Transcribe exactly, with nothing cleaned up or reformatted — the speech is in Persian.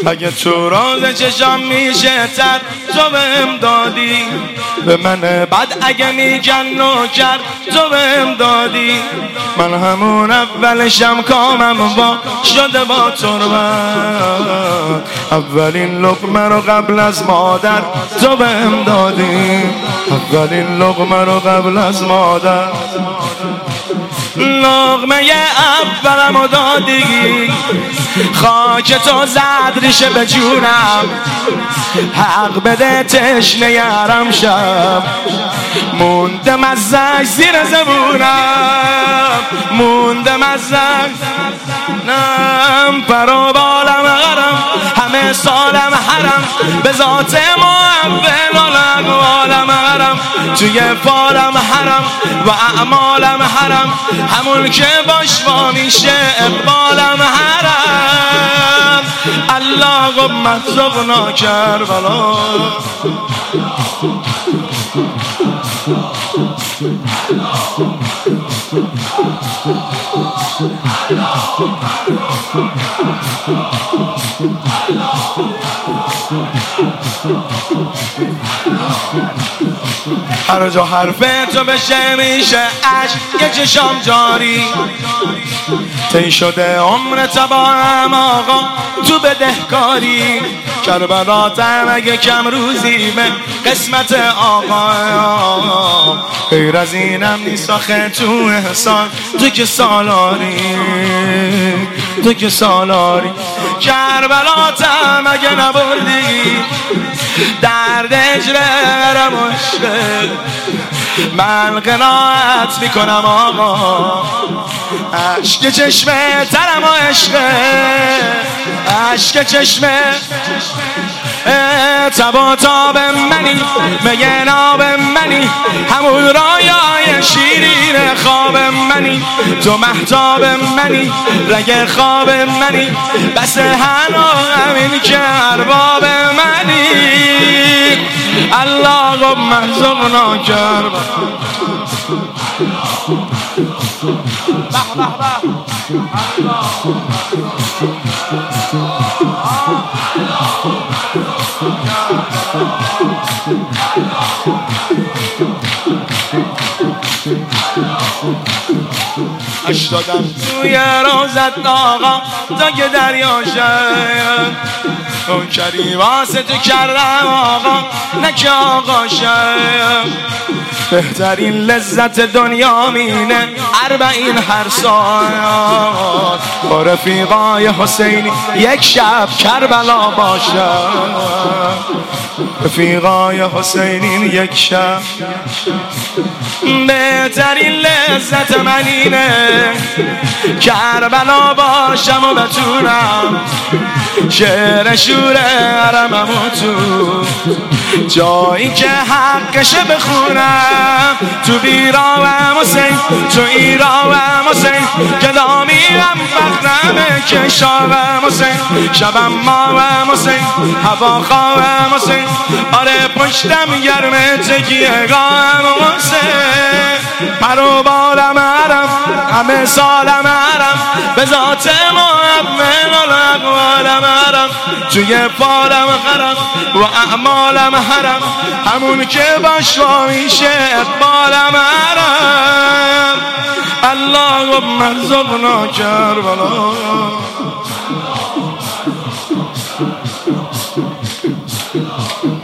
اگه تو راز چشام میشه تر تو بهم دادی، به من بد اگه میگن نوکر تو بهم دادی. من همون اولشم کامم با شده با تربت، اولین لقمه رو قبل از مادر تو بهم دادی، اولین لقمه رو قبل از مادر. لقمه اولم رو دادی، خاک تو زد ریشه به جونم، حق بده تشنه یارم شب، موندم از زنگ زیر زبونم، موندم از زنگ نم پرو بالم غرم، همه سالم حرم، به ذات محول و لقوالم غرم، توی فالم حرم و اعمالم حرم، همون که باش با میشه اقبالم حرم. اللهم ارزقنا کربلا. هر جا حرف تو بشه میشه عشق یه چشام جاری، طی شده عمرت با هم آقا تو بدهکاری، کربلاتم اگه کم روزی به قسمت آقا، غیر از اینم نیست آخه تو احسان، تو که سالاری، تو که سالاری. کربلاتم اگه نبردی درد اجرم و عشقه، من قناعت میکنم آقا، عشق چشمه ترم و عشقه، عشق چشمه تبا تاب منی، میگه ناب منی، همون رایای شیرین خواب منی، تو محتاب منی، رگ خواب منی، بس هنو همین که ارباب منی. اللهم ارزقنا کربلا. اشتادم توی روزت آقا تا که دریا شد، اون کری واسه تو کردم آقا نه که آقا شد، بهترین لذت دنیا مینه اربعین هر سال، با رفیقای حسینی یک شب کربلا باشد، رفیقای حسینی یک شب. بهترین لذت من اینه کربلا باشم و بتونم شعر شور حرمم و تو جایی که حقشه بخونم، تو بیراوم حسین، تو ایراوم حسین، کلامیرم فخرم که شاوم حسین، شبم ماوم حسین، هوا خواهم حسین، آره پشتم گرمه تکیه گاهم حسین، پرو بالم حرم، همه سالم حرم، به ذات محمد و لقوالم حرم، توی فالم غرم و اعمالم حرم، همون که باش با میشه اقبالم حرم. اللهم ارزقنا کربلا.